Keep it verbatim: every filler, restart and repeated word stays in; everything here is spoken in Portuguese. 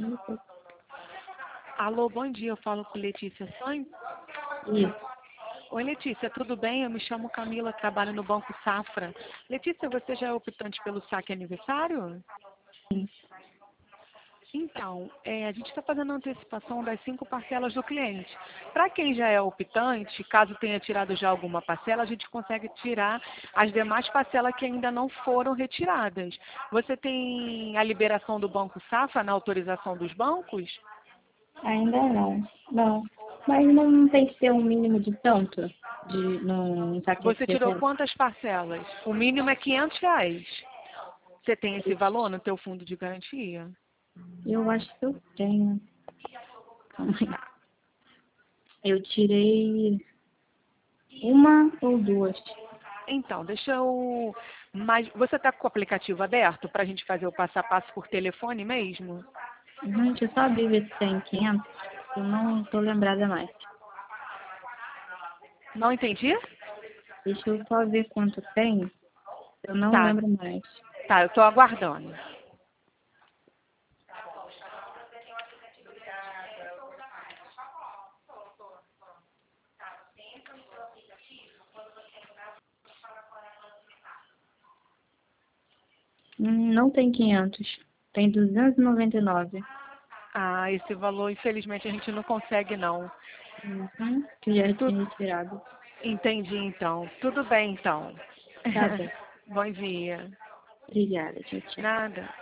Alô, bom dia, eu falo com Letícia Sonho. Isso. Oi, Letícia, tudo bem? Eu me chamo Camila, trabalho no Banco Safra. Letícia, você já é optante pelo saque aniversário? Sim. Então, é, a gente está fazendo a antecipação das cinco parcelas do cliente. Para quem já é optante, caso tenha tirado já alguma parcela, a gente consegue tirar as demais parcelas que ainda não foram retiradas. Você tem a liberação do Banco Safra na autorização dos bancos? Ainda não. Não. Mas não tem que ter um mínimo de tanto de num saque Você tirou especial? quantas parcelas? O mínimo é quinhentos reais. Você tem esse valor no teu fundo de garantia? Eu acho que eu tenho. Calma aí. Eu tirei uma ou duas. Então, deixa eu... Mas você está com o aplicativo aberto para a gente fazer o passo a passo por telefone mesmo? Uhum, deixa eu só abrir ver se tem quinhentos. Eu não estou lembrada mais. Não entendi? Deixa eu só ver quanto tem. Eu não Tá, lembro mais. tá, eu estou aguardando. Hum, Não tem quinhentos. Tem duzentos e noventa e nove. Ah, esse valor, infelizmente, a gente não consegue, não. Uhum, que já Tu... tinha retirado. Entendi, então. Tudo bem, então. Tá bom. Bom dia. Obrigada. Tchau, tchau. Nada.